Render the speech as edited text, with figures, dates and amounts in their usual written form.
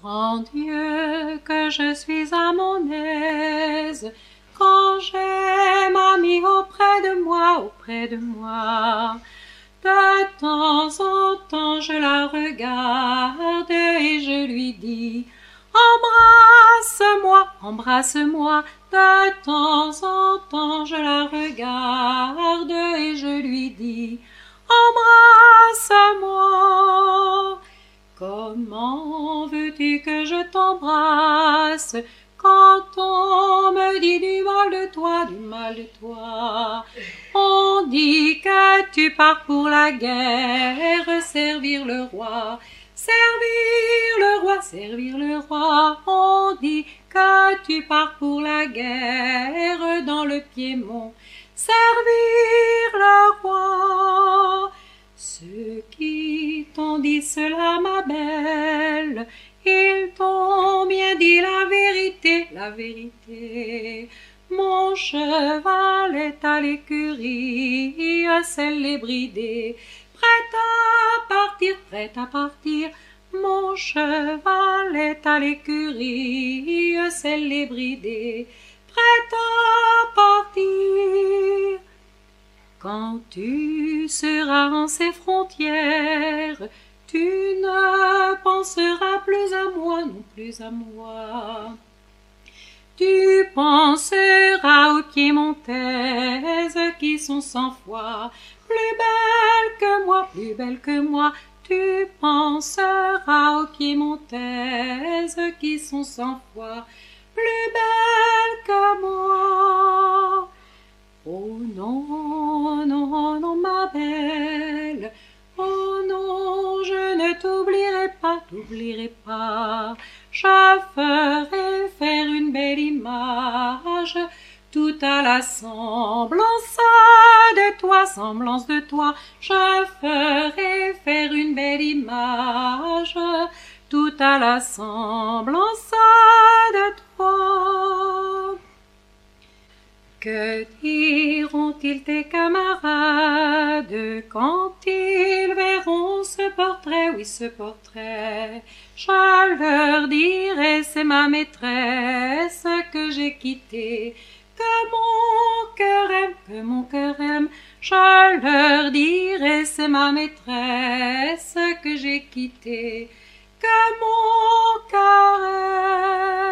Grand Dieu, que je suis à mon aise, quand j'ai mamie auprès de moi. De temps en temps je la regarde et je lui dis, embrasse-moi, embrasse-moi. De temps en temps je la regarde et je lui dis, embrasse-moi. Comment veux-tu que je t'embrasse quand on me dit du mal de toi? On dit que tu pars pour la guerre, servir le roi. Servir le roi. On dit que tu pars pour la guerre dans le Piémont. Servir le roi. Ceux qui t'ont dit cela, ma belle, ils t'ont bien dit la vérité. Mon cheval est à l'écurie, selle est bridée, prêt à partir. Mon cheval est à l'écurie, selle est bridée, prêt à partir. Quand tu seras en ces frontières, tu ne penseras plus à moi, non plus à moi. Tu penseras aux piémontaises qui sont 100 fois plus belles que moi. Tu penseras aux piémontaises qui sont 100 fois plus belles que moi. Oh non, non, non, ma belle, oh non, je ne t'oublierai pas, je ferai faire une belle image, tout à la semblance de toi, je ferai faire une belle image, tout à la semblance de toi. Que diront-ils tes camarades quand ils verront ce portrait, oui ce portrait? Je leur dirai c'est ma maîtresse que j'ai quittée, que mon cœur aime. Je leur dirai c'est ma maîtresse que j'ai quittée, que mon cœur aime.